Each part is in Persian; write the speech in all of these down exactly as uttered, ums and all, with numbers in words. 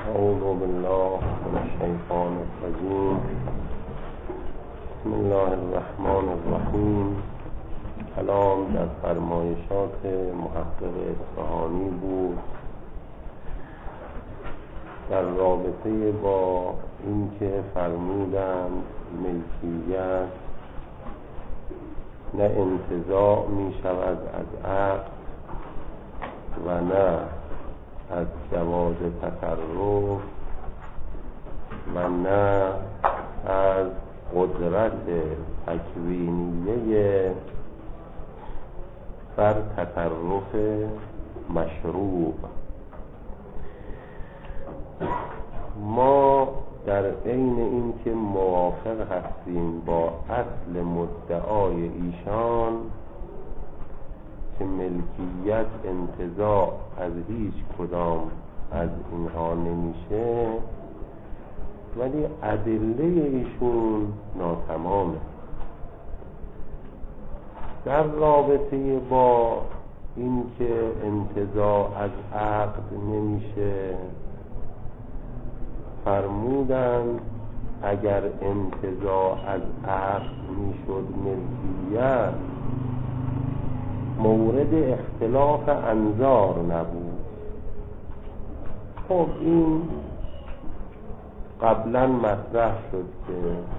أعوذ بالله من الشيطان الرجيم. بسم الله الرحمن الرحیم. کلام در فرمایشات محقق اصفهانی بود در رابطه با اینکه فرمودند ملکیت نه انتزاع می شود از عقل و نه از جواز تصرف و نه از قدرت تکوینیه بر تصرف مشروع. ما در عین اینکه موافق هستیم با اصل مدعای ایشان که ملکیت انتزاع از هیچ کدام از اینها نمیشه، ولی ادله ایشون ناتمامه. در رابطه با اینکه انتزاع از عقد نمیشه فرمودند اگر انتزاع از عقد میشد ملکیت مورد اختلاف انظار نبود. خب این قبلا مطرح شد که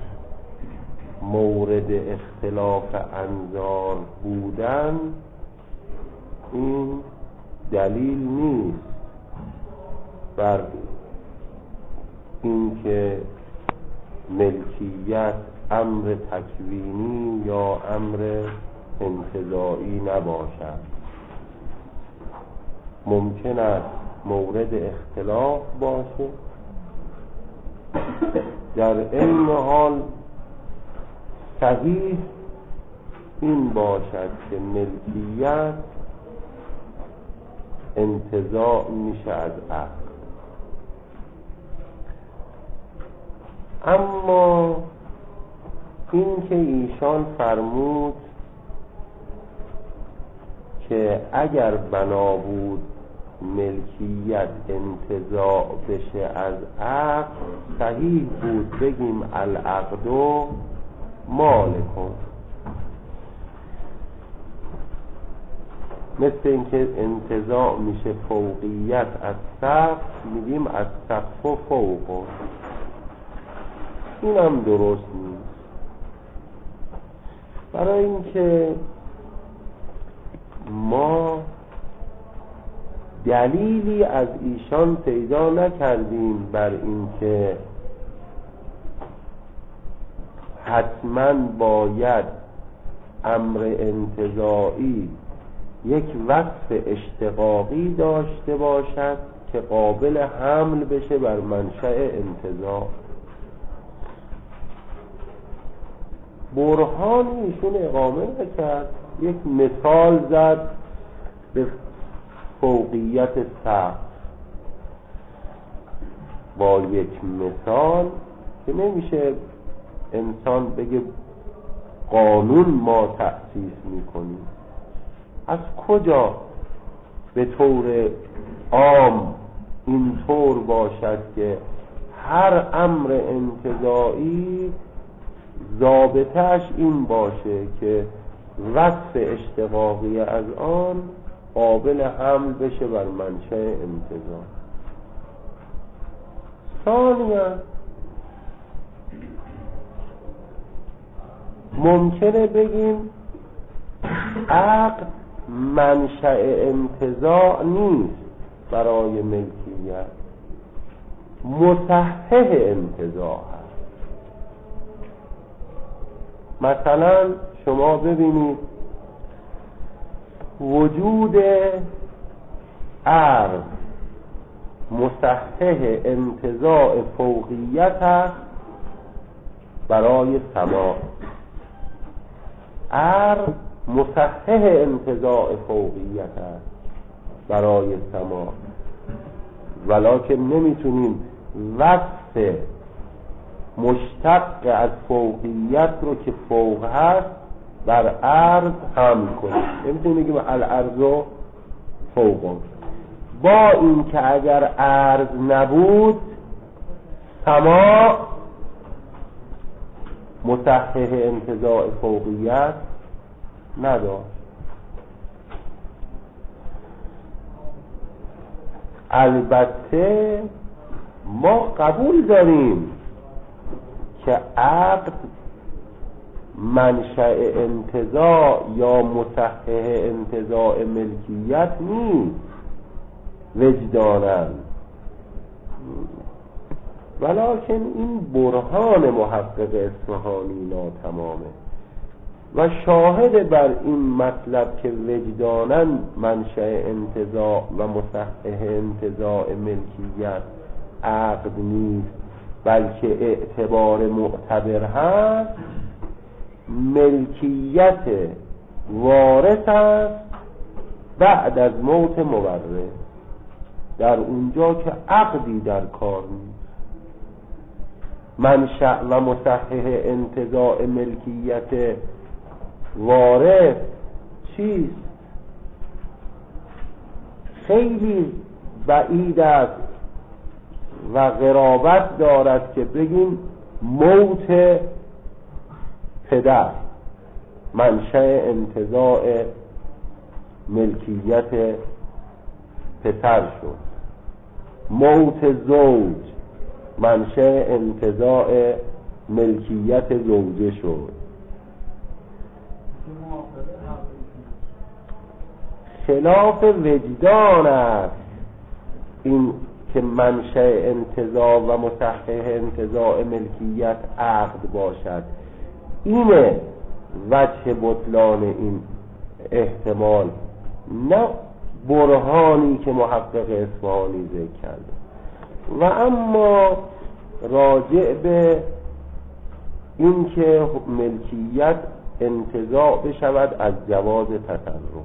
مورد اختلاف انظار بودن این دلیل نیست بر اینکه ملکیت امر تکوینی یا امر انتزاعی نباشد. ممکن است مورد اختلاف باشه، در این حال صحیح این باشد که ملکیت انتزاع میشه از عقل. اما این که ایشان فرمود که اگر بنا بود ملکیت انتزاع بشه از عقل، صحیح بود بگیم العقد مالکن، مثل اینکه انتزاع میشه فوقیت از سقف، میگیم از سقف و فوق. این هم درست نیست، برای اینکه ما دلیلی از ایشان پیدا نکردیم بر اینکه حتما باید امر انتزاعی یک وصف اشتقاقی داشته باشد که قابل حمل بشه بر منشأ انتزاع. برهان ایشون اقامه نکرد، یک مثال زد به فوقیت سقف با یک مثال که نمیشه انسان بگه قانون ما تأسیس میکنیم. از کجا به طور عام اینطور باشد که هر امر انتزاعی ضابطه‌اش این باشه که وصف اشتقاقی از آن قابل حمل بشه بر منشأ انتزاع؟ ثانیاً ممکنه بگیم عقد منشأ انتزاع نیست برای ملکیت، مصحح انتزاع هست. مثلا شما ببینید وجود عرض مصحح انتزاع فوقیت است برای سماع، عرض مصحح انتزاع فوقیت است برای سماع، ولکن نمیتونیم وصف مشتق از فوقیت رو که فوق هست بر عرض حمل کنیم. نمیتونیم بگیم العرض فوق. با این که اگر عرض نبود سماع مصحح انتزاع فوقیت نداشت. البته ما قبول داریم که عقد منشأ انتزاع یا مصحح انتزاع ملکیت نیست وجداناً، ولکن این برهان محقق اصفهانی ناتمامه و شاهد بر این مطلب که وجداناً منشأ انتزاع و مصحح انتزاع ملکیت عقد نیست بلکه اعتبار معتبر هست، ملکیت وارث است بعد از موت مورث، در اونجا که عقدی در کار نیست. منشأ و مصحح انتزاع ملکیت وارث چیست؟ خیلی بعید است و قرابت دارد که بگیم موت پدر منشأ انتزاع ملکیت پسر شد، موت زوج منشأ انتزاع ملکیت زوجه شد. خلاف وجدان است این که منشأ انتزاع و مصحح انتزاع ملکیت عقد باشد. اینه وجه بطلان این احتمال، نه برهانی که محقق اصفهانی ذکر کرده. و اما راجع به این که ملکیت انتزاع بشود از جواز تصرف،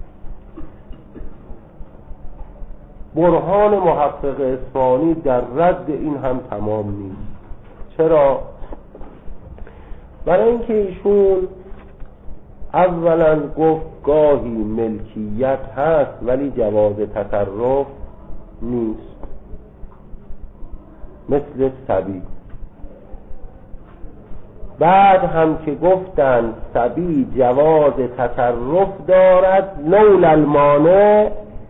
برهان محقق اصفهانی در رد این هم تمام نیست. چرا؟ برای اینکه ایشون اولا گفت گاهی ملکیت هست ولی جواز تصرف نیست، مثل صبی. بعد هم که گفتند صبی جواز تصرف دارد لولا المانع،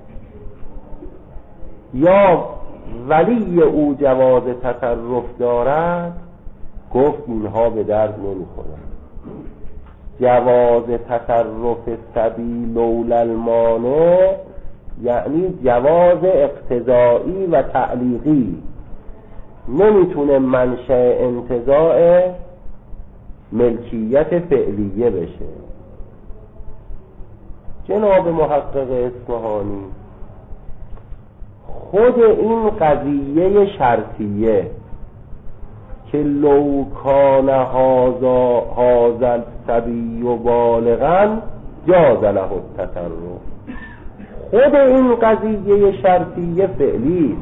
یا ولی او جواز تصرف دارد، گفت اینها به درد نمیخورند. جواز تصرف صبی لولا المانع یعنی جواز اقتضایی و تعلیقی، نمیتونه منشأ انتزاع ملکیت فعلیه بشه. جناب محقق اصفهانی خود این قضیه شرطیه که لو کان هذا هذا الصبی بالغا جاز له التصرف، خود این قضیه شرطیه فعلی،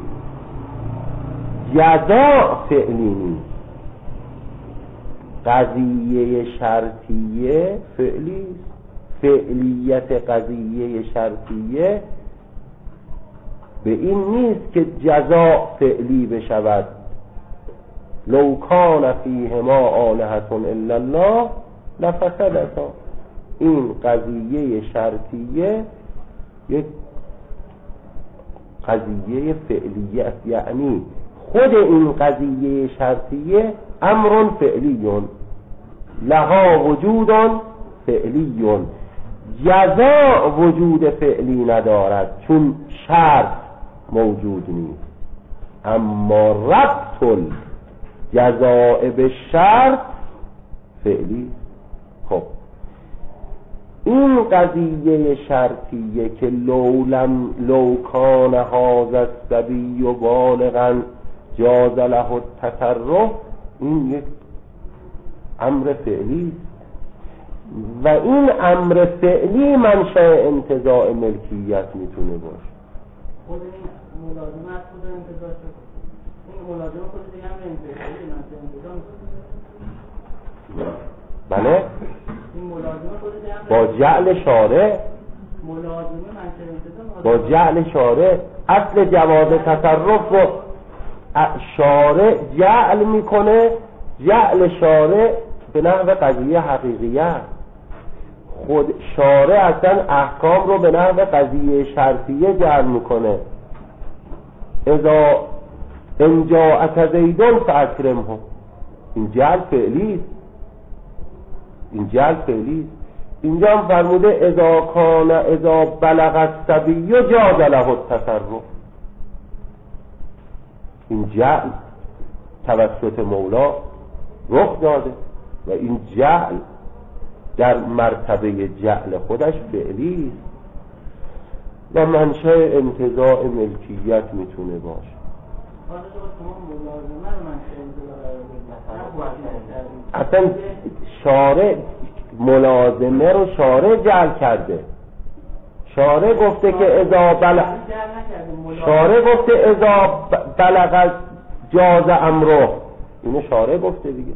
جزاء فعلی نیست. قضیه شرطیه فعلی، فعلیت قضیه شرطیه به این نیست که جزاء فعلی بشود. لو کان فیهما آلهة الا الله لفسدتا. این قضیه شرطیه یک قضیه فعلیه است، یعنی خود این قضیه شرطیه امر فعلیون لها وجود فعلیون، جزاء وجود فعلی ندارد چون شرط موجود نیست. اما ربط جزاء به شرط فعلی. خب این قضیه شرطیه که لو لم لو کان هذا الصبی بالغا جاز له التصرف، این یک امر فعلی و این امر فعلی منشأ انتزاع ملکیت میتونه باشه. خود این ملازمت خود انتزاع شد، این ملازمه خود دیگه هم انتزاعی منشأ انتزاع بله این ملازمه خود دیگه هم با جعل شارع ملازمه منشأ انتزاع با جعل شارع. اصل جواز تصرف رو شارع جعل میکنه، جعل شارع به نحو قضیه حقیقیه. خود شارع اصلا احکام رو به نحو قضیه شرطیه جعل میکنه. اذا ان جاءک زیدون فاکرمه، این جعل فعلی است، این جعل فعلی است. اینجا هم فرموده اذا کان اذا بلغ الصبی جاز له التصرف، این جعل توسط مولا رخ داده و این جعل در مرتبه جعل خودش فعلی است و منشأ انتزاع ملکیت میتونه باشه. اصلا شارع ملازمه رو شارع جعل کرده. شارع گفته که اذا بلغ شارع گفته اذا بلغ جاز امره، اینو شارع گفته دیگه.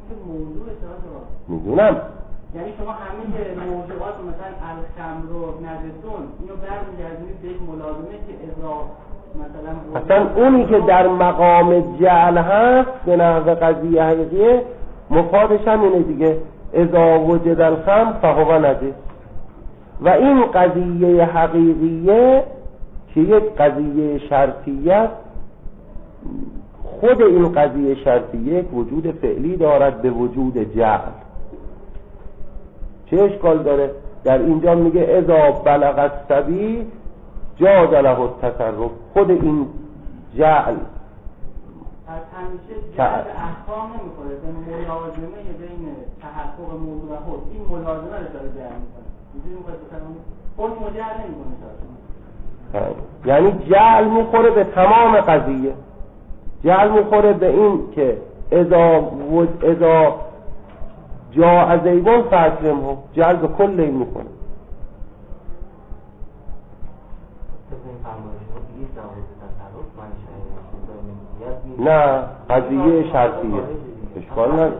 میدونم یعنی شما همه موضوعات مثلا الخمر و نجسون اینو برمیگردونید به یک ملازمه که اذا مثلا اصلا اونی که در مقام جعل هست به نحو قضیه حقیقیه مفادش هم اینه دیگه، اذا وجد الخمر فهو نجس. و این قضیه حقیقیه که یک قضیه شرطیه، خود این قضیه شرطیه یک وجود فعلی دارد به وجود جعل. چه اشکال داره؟ در اینجا میگه اذا بلغ الصبی جاز له التصرف. خود این جعل از همیشه جعل احکام نمیخوره، به ملازمه بین تحقق موضوع و حکم، این ملازمه رو داره جعل میکنه. اینجوری میخواد بکنم حکم جعل نمیکنه. یعنی جعل میخوره به تمام قضیه، جعل میخوره به این که اذا ود اذا جاء زیدون فاکرمه، جعل به کل این میکنه. نه قضیه شرطیه اشکال نه،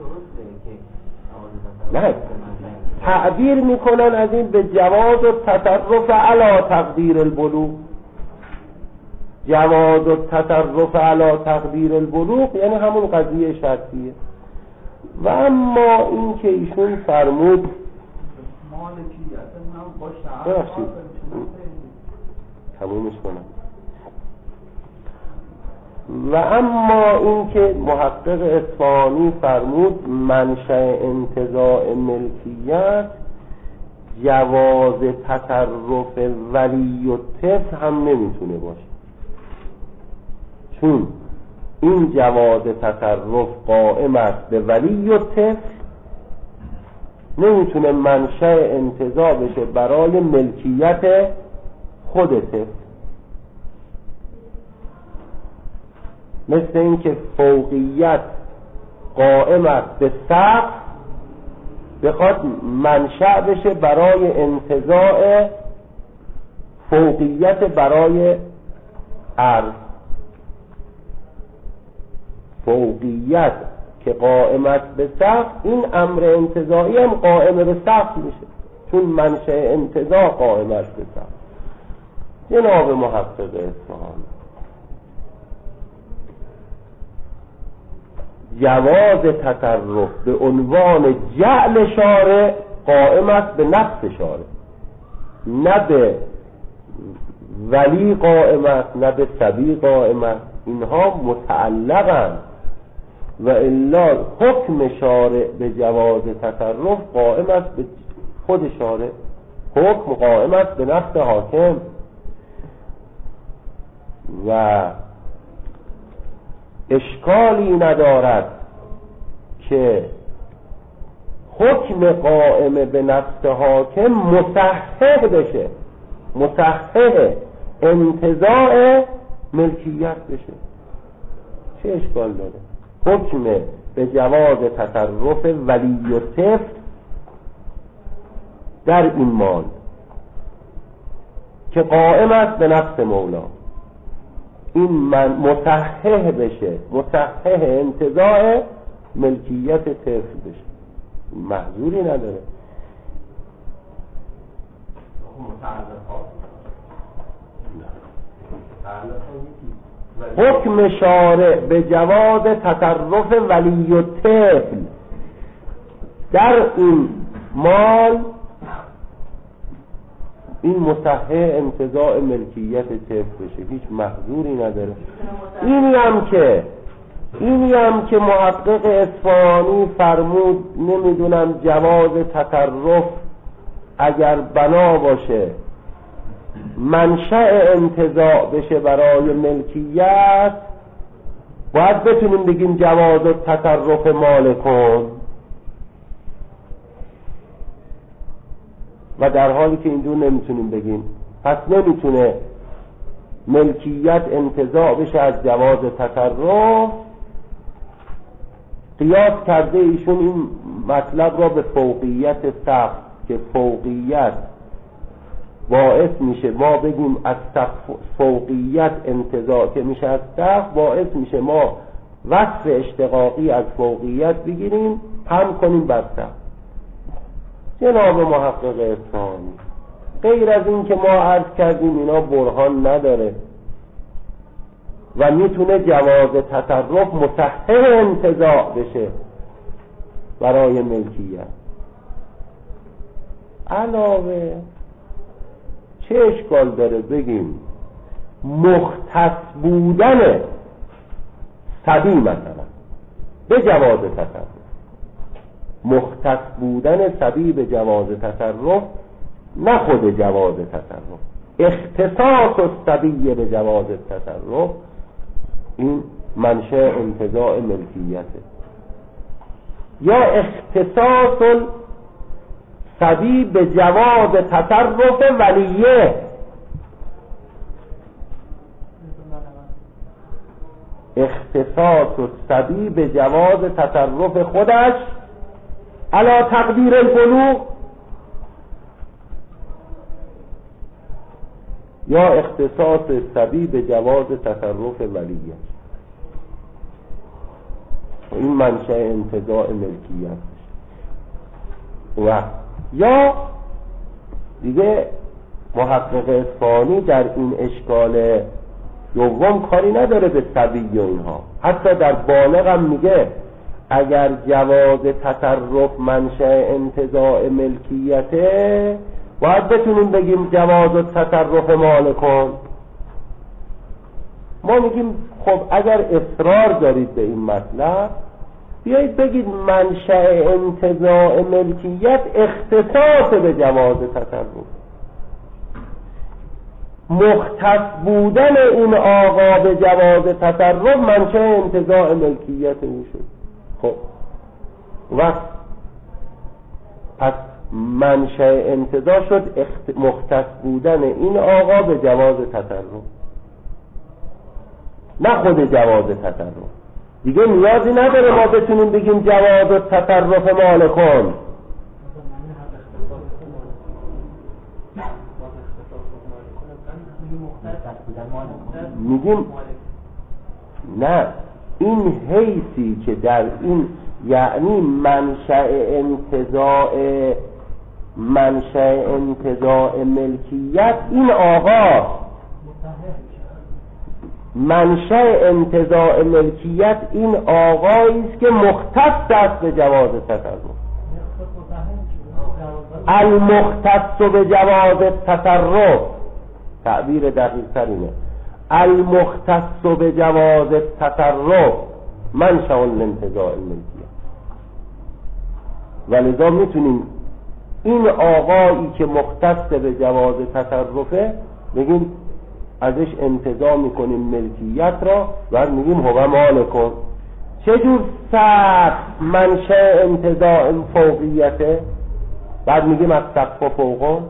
نه تعبیر میکنن از این به جواز و تصرف علی تقدیر البلوغ. جواز و تصرف علی تقدیر البلوغ یعنی همون قضیه شرطیه. و اما این که ایشون فرمود ببخشید تمومش کنم. و اما این که محقق اصفهانی فرمود منشأ انتزاع ملکیت جواز تصرف ولی و طفل هم نمیتونه باشه، چون این جواز تصرف قائم است به ولی و طفل، نمیتونه منشأ انتزاع بشه برای ملکیت خود طفل. مثل این که فوقیت قائم است به سقف بخواد منشأ بشه برای انتزاع فوقیت برای عرض. فوقیت که قائم است به سقف، این امر انتزاعی هم قائم به سقف میشه چون منشأ انتزاع قائم است به سقف. جناب محقق اصفهانی جواز تصرف به عنوان جعل شارع قائم است به نفس شارع، نه به ولی قائم است نه به صبی قائم است. اینها متعلقند و الا حکم شارع به جواز تصرف قائم است به خود شارع، حکم قائم است به نفس حاکم. و اشکالی ندارد که حکم قائم به نفس حاکم مصحح بشه، مصحح انتزاع ملکیت بشه. چه اشکال داره؟ حکم به جواز تصرف ولی و طفل در این مال که قائم است به نفس مولا، این من مصحح بشه، مصحح انتزاع ملکیت طفل بشه، محظوری نداره. حکم شارع به جواز تصرف ولی الطفل در این مال، این مصحح انتزاع ملکیت طفل بشه، هیچ محظوری نداره. اینی هم که اینی هم که محقق اصفهانی فرمود نمیدونم جواز تصرف اگر بنا باشه منشأ انتزاع بشه برای ملکیت، باید بتونیم بگیم جواز تصرف مالکون، و در حالی که اینجور نمیتونیم بگیم، پس نمیتونه ملکیت انتزاع بشه از جواز تصرف. قیاس کرده ایشون این مطلب را به فوقیت سقف، که فوقیت باعث میشه ما بگیم از فوقیت انتزاع که میشه از سقف، باعث میشه ما وصف اشتقاقی از فوقیت بگیریم هم کنیم بر سقف. جناب محقق اصفهانی غیر از این که ما عرض کردیم اینا برهان نداره و میتونه جواز تصرف مصحح انتزاع بشه برای ملکیت. علاوه چه اشکال داره بگیم مختص بودن صبی مثلا به جواز تصرف، مختص بودن صبی به جواز تصرف، نه خود جواز تصرف، اختصاص الصبی به جواز تصرف، این منشأ انتزاع ملکیته. یا اختصاص الصبی به جواز تصرف ولیه، اختصاص الصبی به جواز تصرف خودش علی تقدیر البلوغ، یا اختصاص صبی به جواز تصرف ولیه. این منشأ انتزاع ملکیت. و یا دیگه محقق اصفهانی در این اشکال دوم کاری نداره به صبی و اینها، حتی در بالغ هم میگه اگر جواز تصرف منشأ انتزاع ملکیته، باید بتونیم بگیم جواز تصرف مالکون. ما میگیم خب اگر اصرار دارید به این مطلب، بیایید بگید منشأ انتزاع ملکیت اختصاص به جواز تصرف، مختص بودن این آقا به جواز تصرف منشأ انتزاع ملکیت او شد. خب و پس منشأ انتزاع شد اخت... مختص بودن این آقا به جواز تصرف، نه خود جواز تصرف. دیگه نیازی نداره ما بتونیم بگیم جواز تصرف مالکون. میگیم نه، این حیثی که در این یعنی منشأ انتزاع منشأ انتزاع ملکیت این آقا، منشأ انتزاع ملکیت این آقایی است که مختص است به جواز تصرف. المختص به جواز تصرف، تعبیر دقیق تر اینه، المختص به جواز تصرف منشأ الانتزاع الملکیت. ولذا میتونیم این آقایی که مختص به جواز تصرفه بگیم ازش انتزاع میکنیم ملکیت را و میگیم هو مالکون. چجور سقف منشأ انتزاع فوقیته، بعد میگیم از سقف فوقون.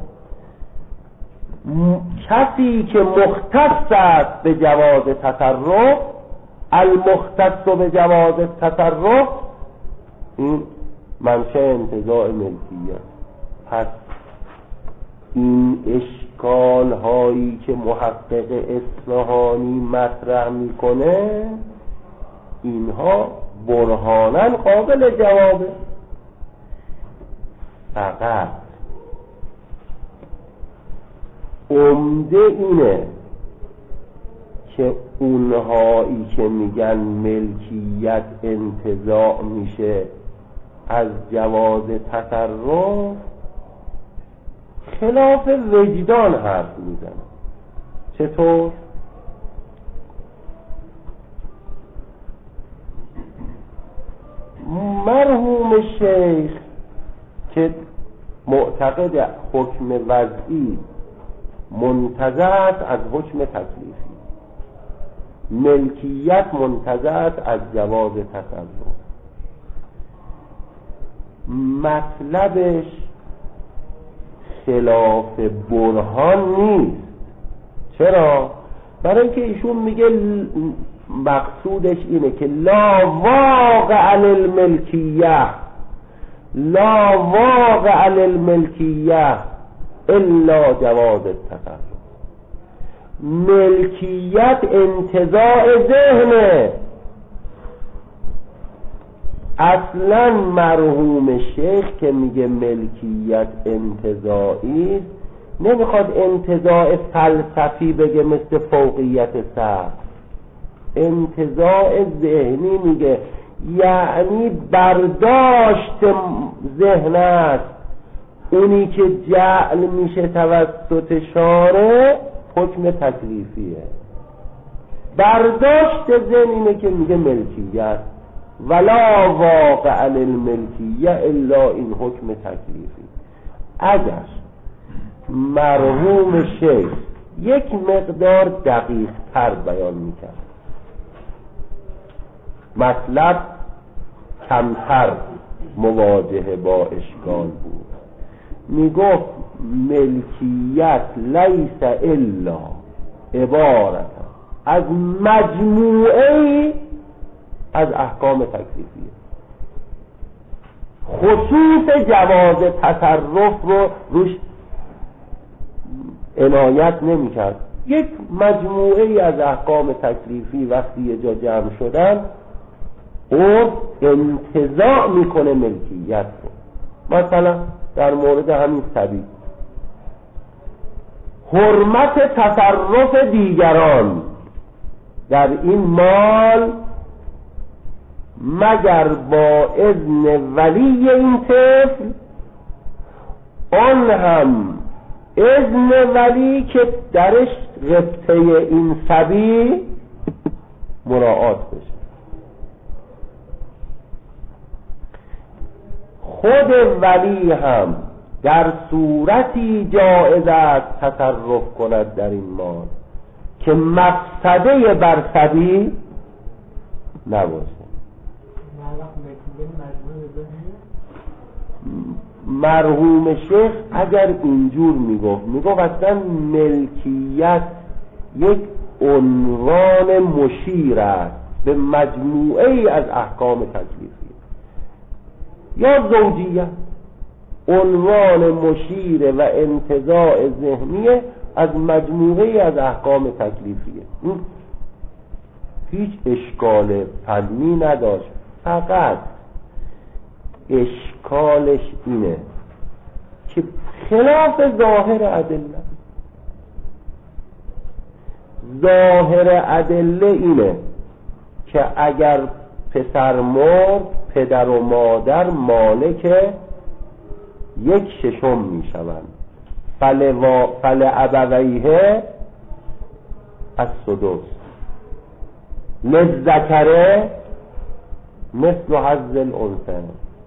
کسی که مختص است به جواز تصرف، المختص به جواز تصرف، این منشأ انتزاع ملکیت. پس این اشکال هایی که محقق اصفهانی مطرح میکنه اینها برهاناً قابل جوابه. فقط عمده اینه که اونهایی که میگن ملکیت انتزاع میشه از جواز تصرف خلاف وجدان حرف میزنن. چطور؟ مرحوم شیخ که معتقد حکم وضعی منتزع است از حکم تکلیفی، ملکیت منتزع است از جواز تصرف، مطلبش خلاف برهان نیست. چرا؟ برای اینکه ایشون میگه مقصودش اینه که لا واقع للملکیه، لا واقع للملکیه الا جواز التصرف. ملکیت انتزاع ذهنه. اصلا مرحوم شیخ که میگه ملکیت انتزاعی نمیخواد انتزاع فلسفی بگه مثل فوقیت سقف، انتزاع ذهنی میگه، یعنی برداشت ذهن است. اونی که جعل میشه توسط شارع حکم تکلیفیه. برداشت ذهن اینه که میگه ملکیت، ولا واقع للملکیه الا این حکم تکلیفی. اگر مرحوم شیخ یک مقدار دقیق تر بیان میکرد، مطلب کمتر مواجهه با اشکال بود، میگفت ملکیت لیس الا عبارت از مجموعه از احکام تکلیفیه. خصوص جواز تصرف رو روش عنایت نمی کرد. یک مجموعه از احکام تکلیفی وقتی یه جا جمع شدن او انتزاع میکنه ملکیت رو. مثلا در مورد همین سبیل حرمت تصرف دیگران در این مال مگر با اذن ولی این طفل، آن هم اذن ولی که درش ربطه این سبیل مراعات بشه. خود ولی هم در صورتی جایز است تصرف کند در این مال که مفسده بر سبیل نباشه. مرحوم شیخ اگر اینجور میگفت، میگفت اصلا ملکیت یک عنوان مشیر است به مجموعه ای از احکام تکلیفی، یا زوجیت عنوان مشیر و انتزاع ذهنی از مجموعه ای از احکام تکلیفیه. هیچ اشکال فنی نداشت، فقط اشکالش اینه که خلاف ظاهر ادله. ظاهر ادله اینه که اگر پسر مرد پدر و مادر مالک یک ششم می شوند، فل ابویه از سدس للذکر مثل حظ الانثیین.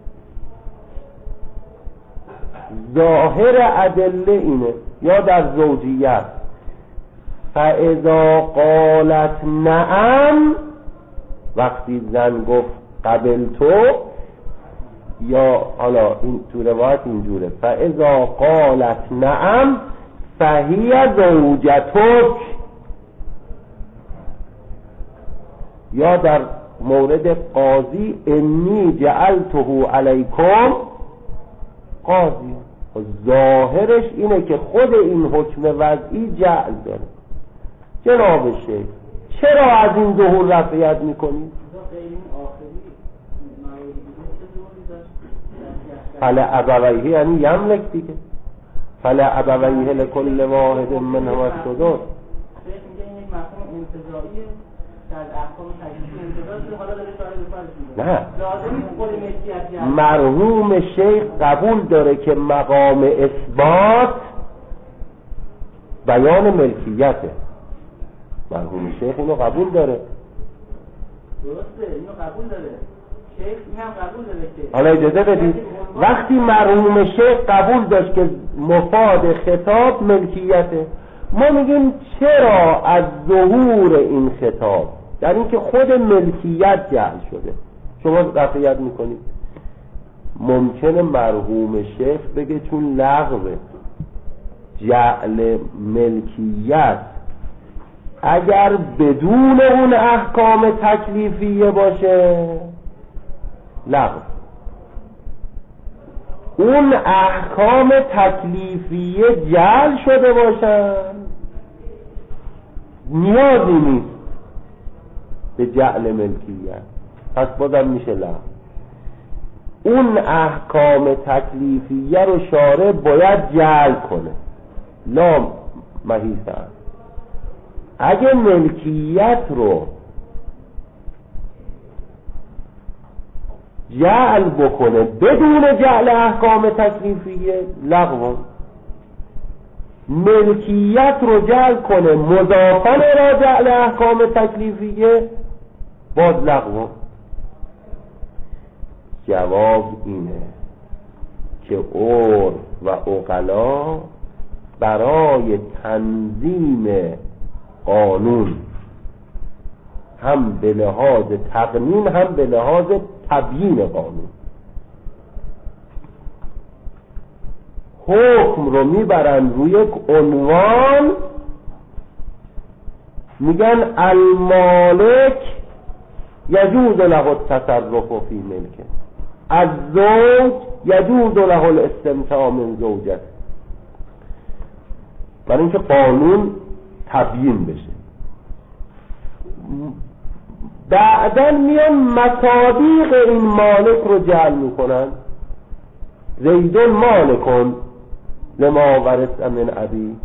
ظاهر ادله اینه. یا در زوجیت فاذا قالت نعم، وقتی زن گفت قبل تو، یا حالا این تو روایت اینجوره فاذا قالت نعم فهی زوجتک، یا در مورد قاضی انی جعلته علیکم قاضی. ظاهرش اینه که خود این حکم وضعی جعل داره. جناب شیخ چرا از این ظهور رفعیت میکنید؟ فل ابویه یعنی یملک دیگه، فل ابویه لکل واحد منهما السدس. اجرایی در احکام تکلیفی انتظار شده، حالا داره شاره به کارش می‌کنه. نه، لازم نیست خود ملکیت جعل. مرحوم شیخ قبول داره که مقام اثبات بیان ملکیته. مرحوم شیخ اینو قبول داره. درسته، اینو قبول داره. شیخ اینم قبول داره که حالا اجازه بدید، وقتی مرحوم شیخ قبول داشت که مفاد خطاب ملکیته، ما میگیم چرا از ظهور این خطاب در اینکه خود ملکیت جعل شده شما قطعیت میکنید؟ ممکنه مرحوم شیخ بگه چون لغوه. جعل ملکیت اگر بدون اون احکام تکلیفیه باشه لغو، اون احکام تکلیفیه جعل شده باشن نیازی نیست به جعل ملکیت، پس بازم میشه لغو. اون احکام تکلیفیه رو شارع باید جعل کنه، لا محیط است. اگه ملکیت رو جعل بکنه بدون جعل احکام تکلیفیه لغو، ملکیت رو جعل کنه مضافن را جعل احکام تکلیفیه باز لغو. جواب اینه که عرف و عقلا برای تنظیم قانون هم به لحاظ تقنین هم به لحاظ تبیین قانون حکم رو میبرن روی یک عنوان، میگن المالک یجوز له التصرف فی ملکه، الزوج یجوز له الاستمتاع من زوجته، برای اینکه قانون تبیین بشه. بعداً میان مصادیق این مالک رو جعل میکنن. زیدون مالکون لما ورث من ابی،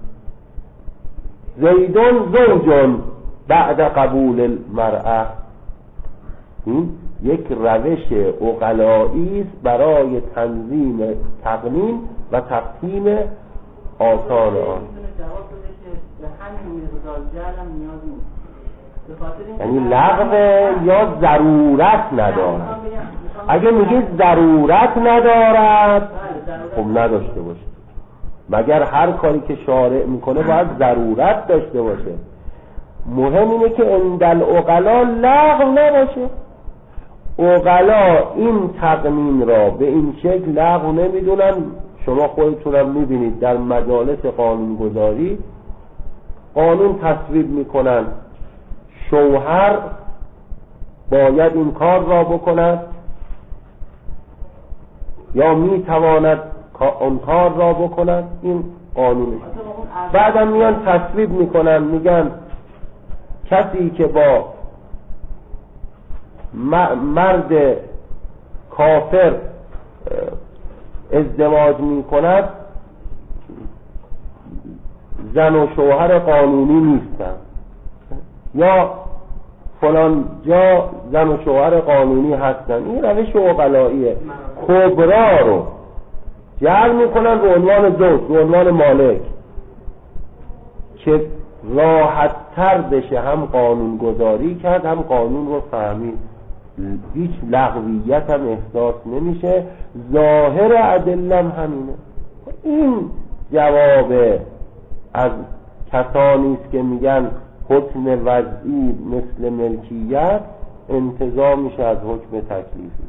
زیدون زوجون بعد قبول المرأة. این یک روش عقلایی است برای تنظیم تقنین و تقسیم آثار آن. یعنی لغو یا ضرورت ندارد. اگه میگه ضرورت ندارد خب نداشته باشه، مگر هر کاری که شارع میکنه باید ضرورت داشته باشه. مهم اینه که عند العقلا لغو نباشه. عقلا این تقنین را به این شکل لغو نمیدونن. شما خودتونم میبینید در مجالس قانونگذاری قانون تصویب میکنن شوهر باید این کار را بکند یا میتواند اون کار را بکند، این قانونه. بعدم میان تصویب میکنن، میگن کسی که با مرد کافر ازدواج میکند زن و شوهر قانونی نیستن، یا فلان جا زن و شوهر قانونی هستن. این روش عقلاییه. کبرا رو جعل میکنن به عنوان زوج، به عنوان مالک، که راحت تر بشه هم قانون گذاری کرد هم قانون رو فهمید، هیچ لغویت هم احساس نمیشه. ظاهر ادله هم همینه. این جواب از کسانی است که میگن حکم وضعی مثل ملکیت انتزاع میشه از حکم تکلیفی.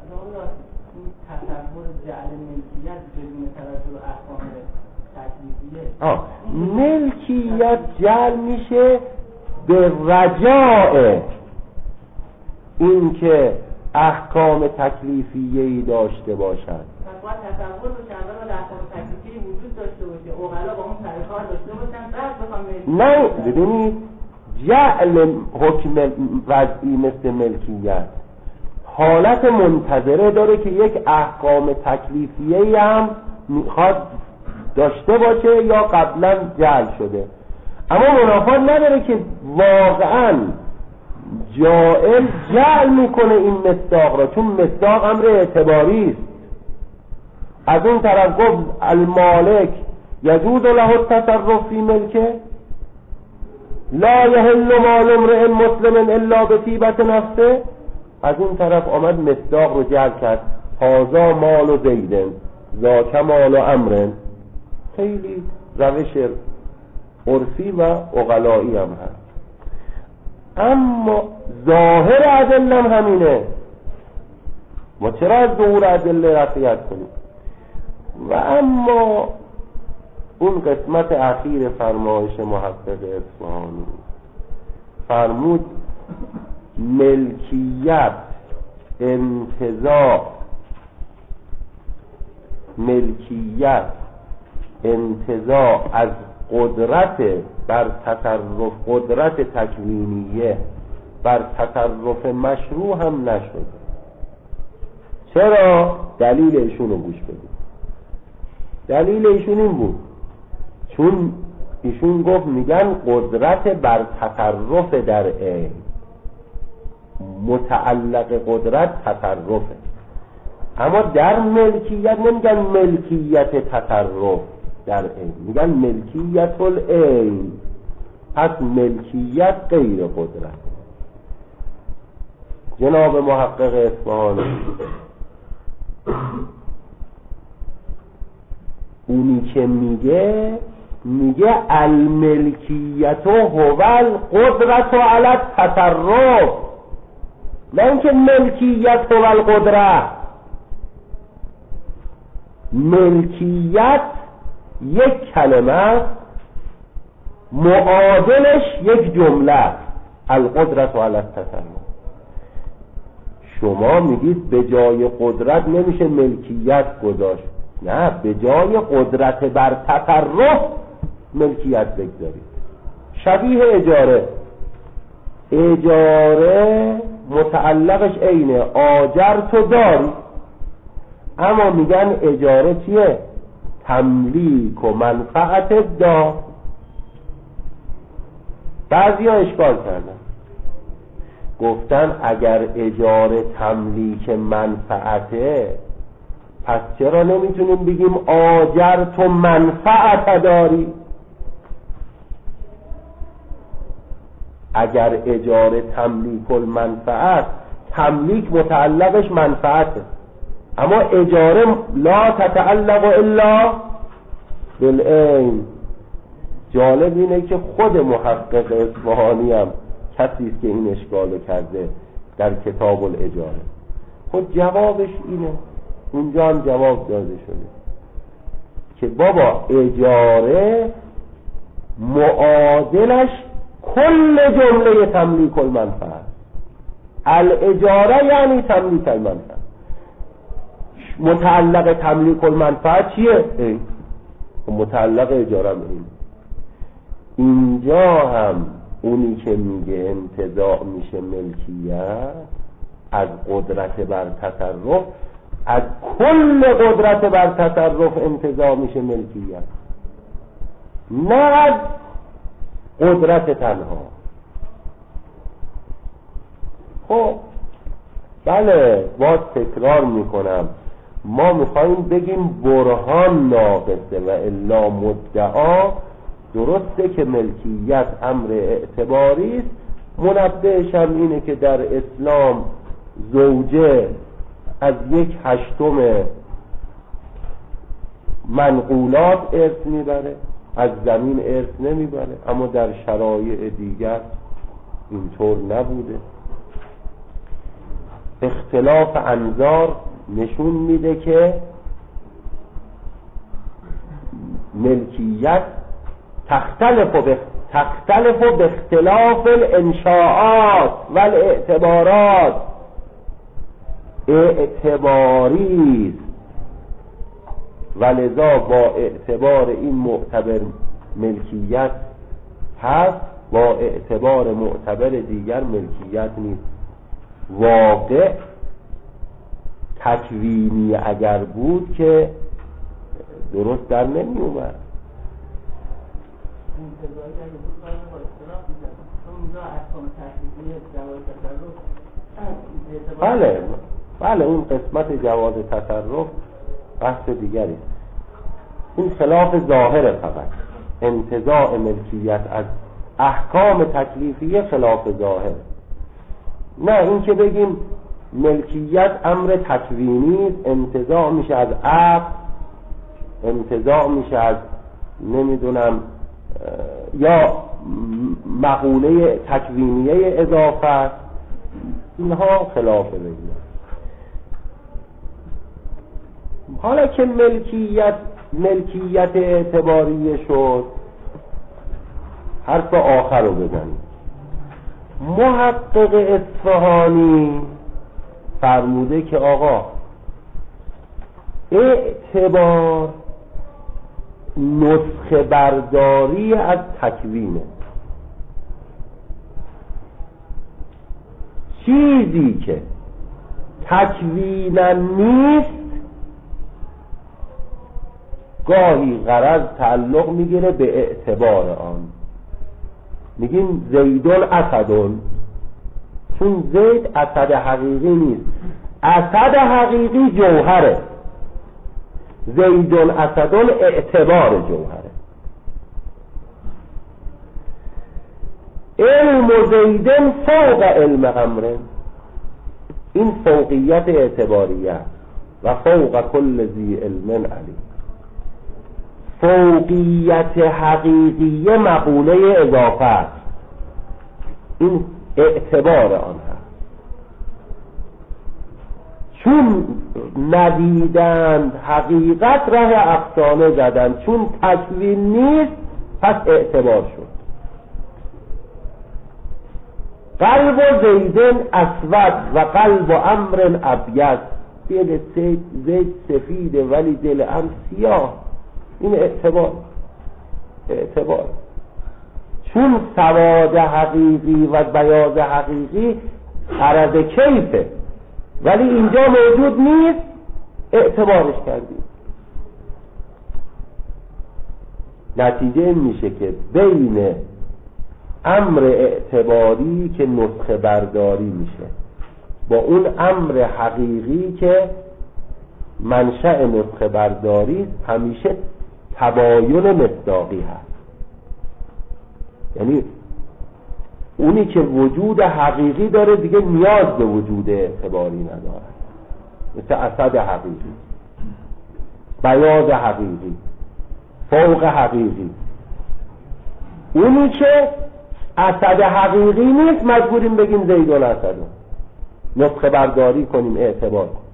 تصور جعل ملکیت بدون توجه احکام تکلیفیه، آه ملکیت جعل میشه به رجاء این که احکام تکلیفیه‌ای داشته باشد. پس باید تصور رو کردن و احکام تکلیفی وجود داشته باشه، عقلا با اون سرکار داشته باشن، بعد بخوام نه ببینید جعل حکم وضعی مثل ملکیت حالت منتظره داره که یک احکام تکلیفیه‌ای هم میخواد داشته باشه یا قبلا جعل شده. اما منافات نداره که واقعا جائل جعل میکنه این مصداق را، چون مصداق امر اعتباری است. از اون طرف گفت المالک یجوز له التصرف فی ملکه لا یحل مال امرئ مسلم الا بطیبة نفسه. از اون طرف آمد مصداق رو جعل کرد، هذا مال زیدن ذاک مال عمرو. خیلی روش عرفی و عقلایی هم هست، اما ظاهر ادله هم همینه. ما چرا از ظهور ادله رعایت کنیم؟ و اما اون قسمت اخیر فرمایش محقق اصفهانی فرمود ملکیت انتزاع ملکیت انتزاع از قدرت بر تصرف، قدرت تکوینیه بر تصرف مشروع هم نشده. چرا؟ دلیل ایشون رو گوش بدید. دلیل ایشون این بود چون ایشون گفت میگن قدرت بر تصرف در عین، متعلق قدرت تصرفه، اما در ملکیت نمیگن ملکیت تصرف در عین، میگن ملکیت العین. پس ملکیت غیر قدرت. جناب محقق اصفهانی اونی که میگه میگه الملکیت هو القدرت علی التصرف، نه اینکه ملکیت هو القدرت. ملکیت یک کلمه است، معادلش یک جمله است، القدرت علی التصرف. شما میگید به جای قدرت نمیشه ملکیت گذاشت، نه، به جای قدرت بر تصرف ملکیت بگذارید. شبیه اجاره، اجاره متعلقش اینه آجر تو داری، اما میگن اجاره چیه؟ تملیک و منفعت دار. بعضی ها اشکال کردن، گفتن اگر اجاره تملیک منفعته پس چرا نمیتونیم بگیم آجر تو منفعت داری؟ اگر اجاره تملیک المنفعت، تملیک متعلقش منفعته، اما اجاره لا تتعلق الا بالعین. جالب اینه که خود محقق اصفهانی هم کسی است که این اشکالو کرده در کتاب الاجاره. خود جوابش اینه، اونجا هم جواب داده شده که بابا اجاره معادلش کل جمله تملیک المنفعت. الاجاره یعنی تملیک المنفعت. متعلق تملیک المنفعت چیه؟ این متعلق اجاره این. اینجا هم اونی که میگه انتزاع میشه ملکیت از قدرت بر تصرف، از کل قدرت بر تصرف انتزاع میشه ملکیت، نه از قدرت تنها. خب بله، باز تکرار میکنم، ما میخواییم بگیم برهان ناقصه و الا مدعا. درسته که ملکیت امر اعتباری است، منبهش هم اینه که در اسلام زوجه از یک هشتم منقولات ارث میبره، از زمین ارث نمیبره، اما در شرایع دیگر اینطور نبوده. اختلاف انظار نشون میده که ملکیت تختلف و تختلف و به اختلاف الانشاءات و الاعتبارات. اعتباری و لذا با اعتبار این معتبر ملکیت هست، با اعتبار معتبر دیگر ملکیت نیست. واقع تکوینی اگر بود که درست در نمی اومد. انتظاری اگه بود کار با اصطلاح می‌زد چون اونجا احکام تکلیفی جواز تصرف بله بله اون قسمت جواز تصرف بحث دیگری، این خلاف ظاهره، فقط انتزاع ملکیت از احکام تکلیفیه خلاف ظاهر. نه این که بگیم ملکیت امر تکوینی است، انتزاع میشه از عقل، انتزاع میشه از نمیدونم یا مقوله تکوینیه اضافه، اینها خلافه بگیم. حالا که ملکیت ملکیت اعتباریه شد، حرف آخر رو بزنیم. محقق اصفهانی فرموده که آقا اعتبار نسخه برداری از تکوینه، چیزی که تکوینا نیست گاهی غرض تعلق میگیره به اعتبار آن. میگیم زیدون اسدون، چون زید اسد حقیقی نیست، اسد حقیقی جوهره، زیدون اسدون اعتبار جوهره. علم زیدن فوق علم امره، این فوقیت اعتباریه و فوق کل ذی علم علی. فوقیت حقیقی مقوله اضافه است، این اعتبار آن هست. چون ندیدند حقیقت ره افسانه زدند، چون تکوین نیست پس اعتبار شد. قلب زیدن اسود و قلب امر ابیض، دل زید سفیده ولی دل امر سیاه، این اعتبار اعتبار چون سواد حقیقی و بیاض حقیقی عرض کیفه ولی اینجا موجود نیست، اعتبارش کردیم. نتیجه این میشه که بین امر اعتباری که نسخه برداری میشه با اون امر حقیقی که منشأ نسخه برداری همیشه تباین مصداقی هست، یعنی اونی که وجود حقیقی داره دیگه نیاز به وجود اعتباری نداره، مثل اسد حقیقی، بیاض حقیقی، فوق حقیقی. اونی که اسد حقیقی نیست مجبوریم بگیم زیدون اسدون، نسخه برداری کنیم، اعتبار کنیم.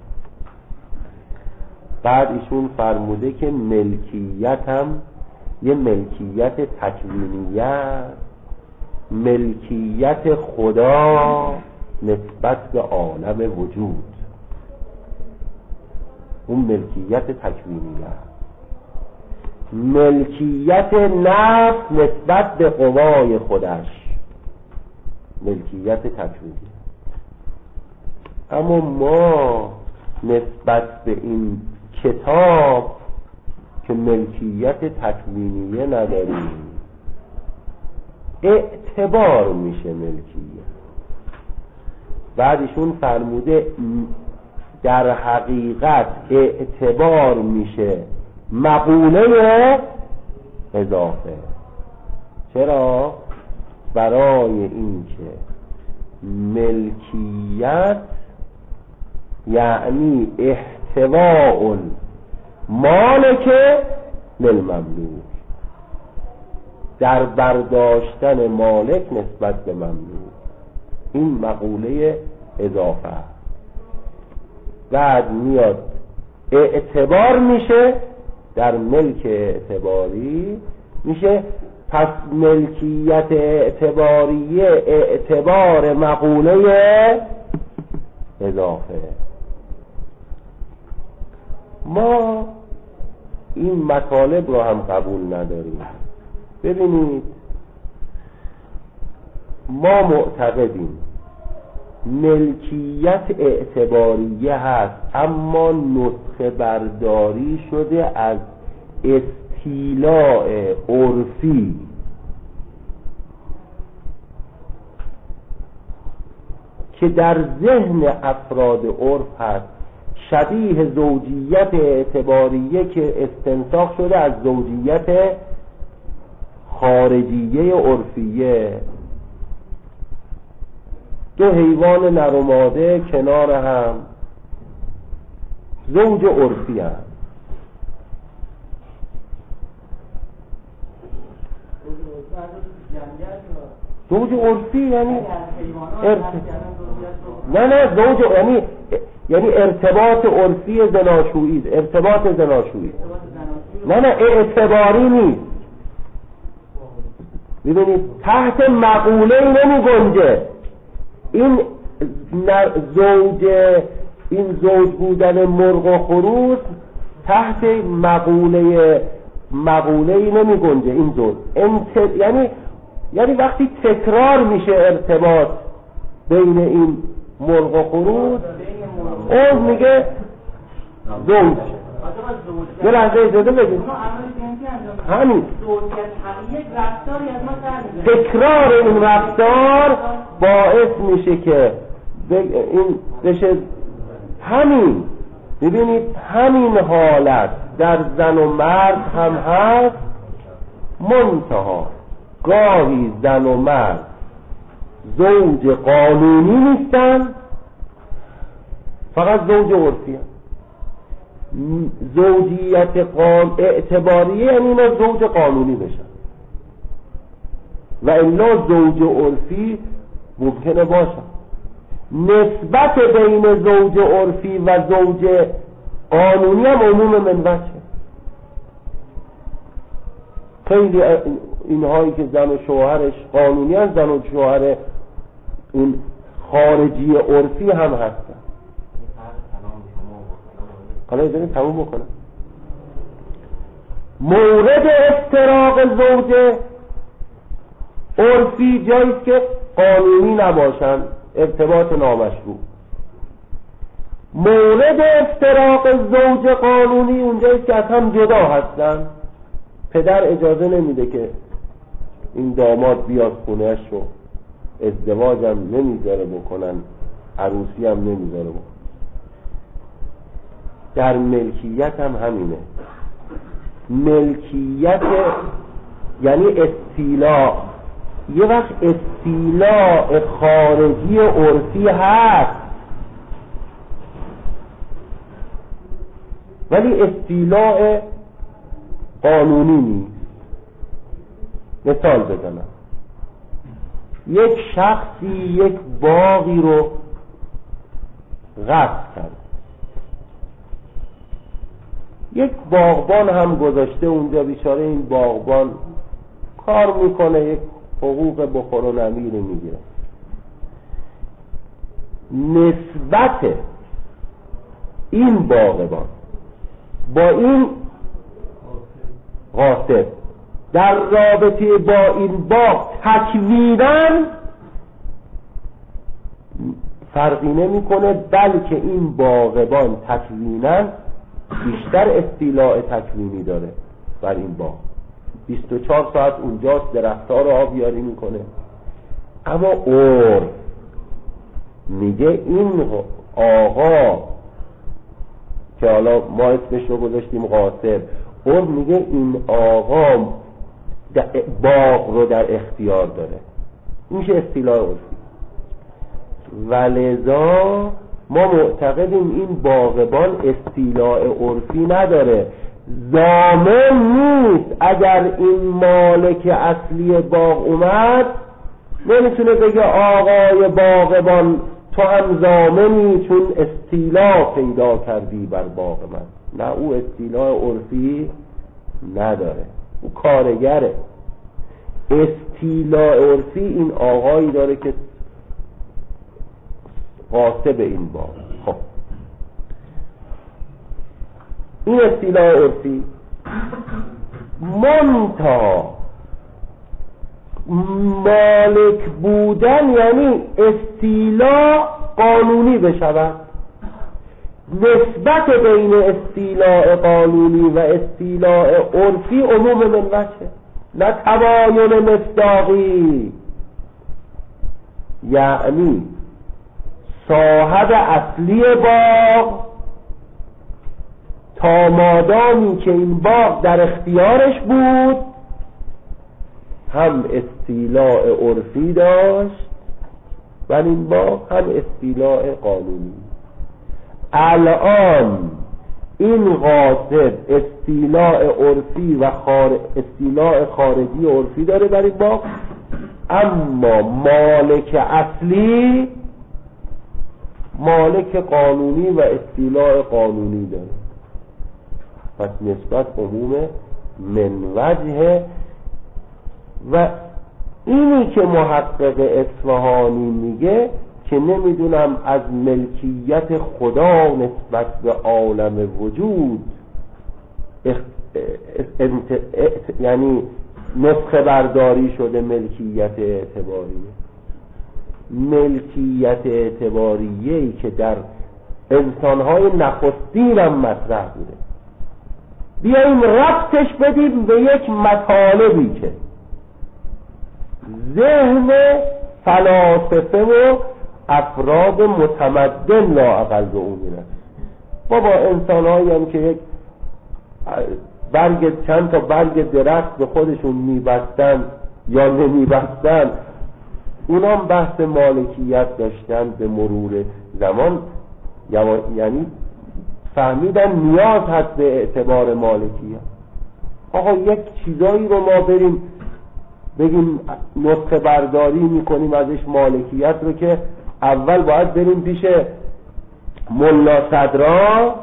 بعد ایشون فرموده که ملکیت هم یه ملکیت تکوینیه، ملکیت خدا نسبت به عالم وجود، اون ملکیت تکوینیه. ملکیت نفس نسبت به قوای خودش، ملکیت تکوینیه. اما ما نسبت به این کتاب که ملکیت تکوینیه نداریم، اعتبار میشه ملکیت. بعدشون فرموده در حقیقت اعتبار میشه مقوله اضافه. چرا؟ برای این که ملکیت یعنی احتواء مالک للمملوک، در برداشتن مالک نسبت به مملوک، این مقوله اضافه. بعد میاد اعتبار میشه در ملک اعتباری میشه، پس ملکیت اعتباریه اعتبار مقوله اضافه. ما این مطالب رو هم قبول نداریم. ببینید ما معتقدیم ملکیت اعتباریه هست، اما نسخه برداری شده از استیلاء عرفی که در ذهن افراد عرف هست، شبیه زوجیت اعتباریه که استنساخ شده از زوجیت خارجیه عرفیه. دو حیوان نر و ماده کنار هم زوج عرفی هم. زوج عرفی یعنی ارت... نه نه زوج یعنی یعنی ارتباط عرفی زناشویی، ارتباط زناشویی. نه نه اعتباری نیست. ببینید تحت مقوله نمی گنجه این زوج، این زوج بودن مرغ و خروس تحت مقوله مقوله نمی گنجه. این زوج انت... یعنی یعنی وقتی تکرار میشه ارتباط بین این مرغ و خروس اون میگه زوج. یه لحظه اجازه بدید. همین تکرار این رفتار باعث میشه که این بشه همین. ببینید همین حالت در زن و مرد هم هست، منتها گاهی زن و مرد زوج قانونی نیستن، فقط زوج عرفی هست. زوجیت قان... اعتباریه یعنی اینا زوج قانونی بشن، و الا زوج عرفی ممکنه باشن. نسبت بین زوج عرفی و زوج قانونی هم عموم منوچه. خیلی اینهایی که زن و شوهرش قانونی هست، زن و شوهر این خارجی عرفی هم هستن. حالا ایدونی تموم بکنم. مورد افتراق زوج عرفی جاییست که قانونی نباشن، ارتباط نامشروع. مورد افتراق زوج قانونی اونجاییست که از هم جدا هستن. پدر اجازه نمیده که این داماد بیاد خونهش رو، ازدواج هم نمیذاره بکنن، عروسی هم نمیذاره بکنن. در ملکیت هم همینه. ملکیت یعنی استیلاء. یه وقت استیلاء خارجی عرفی هست ولی استیلاء قانونی نیست. مثال بزنم، یک شخصی یک باغی رو غصب کرد، یک باغبان هم گذاشته اونجا، بیچاره این باغبان کار میکنه، یک حقوق بخور و نمیره میگیره. نسبت این باغبان با این غاصب در رابطه با این باغ تکویناً فرقی نمیکنه، بلکه این باغبان تکویناً بیشتر استیلاء تکوینی داره بر این باغ. بیست و چهار ساعت اونجاست، درخت‌ها رو آبیاری میکنه. اما عرف میگه این آقا که حالا ما اسمش رو گذاشتیم غاصب، عرف میگه این آقا باغ رو در اختیار داره. این میشه استیلاء عرفی. ولذا ما معتقدیم این باغبان استیلاء عرفی نداره، ضامن نیست. اگر این مالک اصلی باغ اومد نمیتونه بگه آقای باغبان تو هم ضامنی چون استیلاء پیدا کردی بر باغ من. نه، او استیلاء عرفی نداره، او کارگره. استیلاء عرفی این آقایی داره که غاصب این باغ. خب این استیلاء عرفی. منتها مالک بودن یعنی استیلاء قانونی بشود. نسبت بین استیلاء قانونی و استیلاء عرفی عموم من وجهه، نه تباین مصداقی. یعنی صاحب اصلی باغ تا مادامی که این باغ در اختیارش بود هم استیلاء عرفی داشت ولی این باغ هم استیلاء قانونی. الان این غاصب استیلاء عرفی و خار... استیلاء خارجی عرفی داره در این باغ، اما مالک اصلی مالک قانونی و استیلاء قانونی داره. پس نسبت عموم من وجه. و اینی که محقق اصفهانی میگه که نمیدونم از ملکیت خدا نسبت به عالم وجود اخت... انت... یعنی نسخه برداری شده ملکیت اعتباریه. ملکیت اعتباریه‌ای که در انسانهای نخستین هم مطرح بوده، بیاییم ربطش بدیم به یک مطالبی که ذهن فلاسفه و افراد متمدن لااقل به اون میرن. ما با انسانهایی هم که یک برگ چند تا برگ درخت به خودشون میبستن یا نمیبستن، اونا هم بحث مالکیت داشتن به مرور زمان، یعنی فهمیدن نیاز هست به اعتبار مالکیت. آقا یک چیزایی رو ما بریم بگیم نسخه برداری میکنیم ازش مالکیت رو، که اول باید بریم پیش ملا صدرا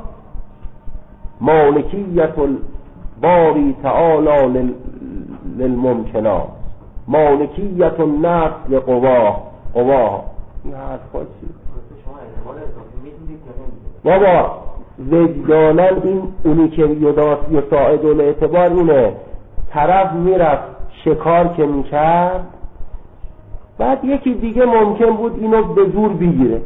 مالکیت الباری تعالی للممکنات، مالکیت النفس لقواه قواه. این حرفا چی؟ بابا وجداناً این اونی که یداسی و ساعد الاعتبار اینه، طرف میرفت شکار که میکرد، بعد یکی دیگه ممکن بود اینو به زور بگیره.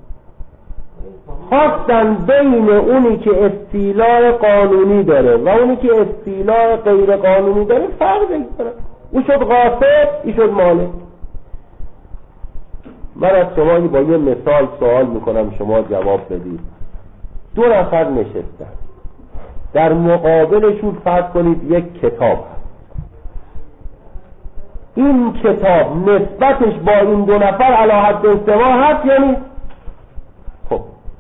خواستن بین اونی که استیلاء قانونی داره و اونی که استیلاء غیر قانونی داره فرق بگذارن. او شد غاصب، این شد مالک. من از شما با یه مثال سوال میکنم، شما جواب بدید. دو نفر نشستن، در مقابلشون فرض کنید یک کتاب هست. این کتاب نسبتش با این دو نفر علی حد استوا هست یا نیست؟ خب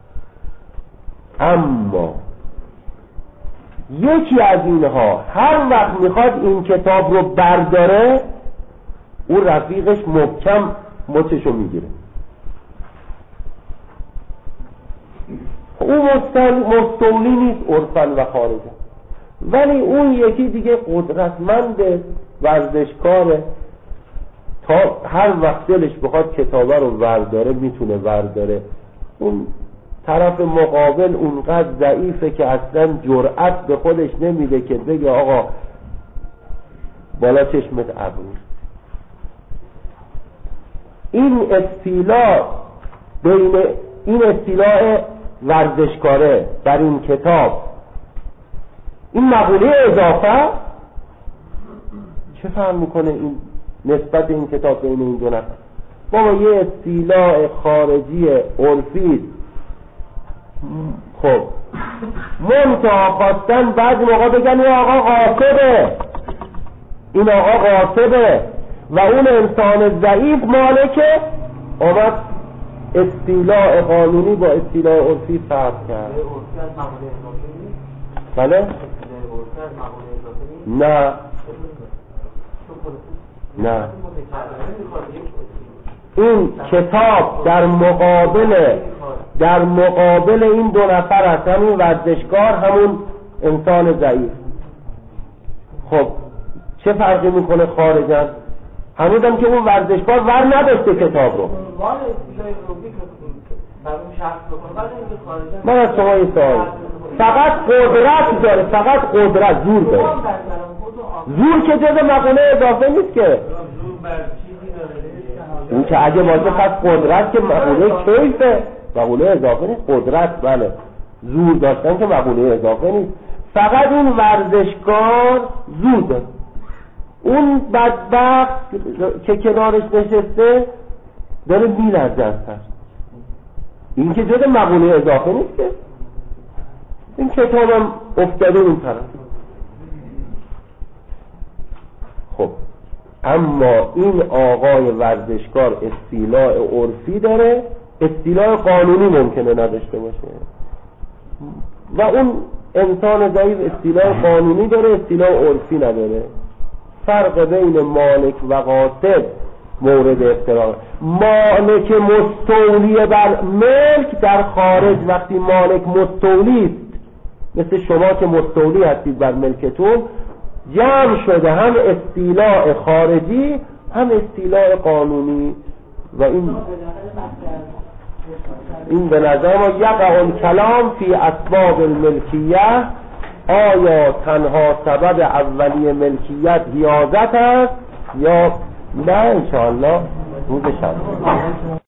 اما یکی از اینها هر وقت میخواد این کتاب رو برداره، اون رفیقش محکم مچشو میگیره. اون مستولی نیست عرفاً و خارجاً، ولی اون یکی دیگه قدرتمند ورزشکاره، تا هر وقت دلش بخواد کتابه رو ورداره میتونه ورداره. اون طرف مقابل اونقدر ضعیفه که اصلا جرأت به خودش نمیده که بگه آقا بالا چشمت ابرو. این استیلاء بین این استیلاء ورزشکاره در این کتاب، این مقوله اضافه چه فهم میکنه این نسبت این کتاب بین این دو نفر؟ بابا یه استیلاء خارجی عرفی. خب منتها خواستن بعضی موقع بگن این آقا غاصبه، این آقا غاصبه و اون انسان ضعیف مالکه. آمد استیلاء قانونی با استیلاء عرفی فرق کرد. بله؟ نه نه، این کتاب در مقابل در مقابل این دو نفر هست، همین ورزشکار همون انسان ضعیف. خب چه فرقی میکنه خارجاً؟ هنوزم که اون ورزشکار ور نداشته کتاب رو. من از شما این سوال، فقط قدرت داره، فقط قدرت، زور داره. زور که جز مقوله اضافه نیست که. اون که اگه باشه پس قدرت که مقوله کیفه، مقوله اضافه نیست. قدرت بله، زور داشتن که مقوله اضافه نیست. فقط این ورزشکار زور داره. اون بدبخت که کنارش نشسته داره میلرزه از ترس. این که جز مقوله اضافه نیست که این کتابم افتاده اون طرف. خب اما این آقای ورزشکار اصطلاح عرفی داره، اصطلاح قانونی ممکنه نداشته باشه و اون انسان ضعیف اصطلاح قانونی داره، اصطلاح عرفی نداره. فرق بین مالک و غاصب مورد افتراق. مالک مستولی بر ملک در خارج وقتی مالک مستولی است، مثل شما که مستولی هستید بر ملکتون، جمع شده هم اصطلاح خارجی هم اصطلاح قانونی و این این به نظر ما یقع الکلام فی اسباب الملکیه. آیا تنها سبب اولیه ملکیت حیازت است یا نه؟ انشاءالله روز شنبه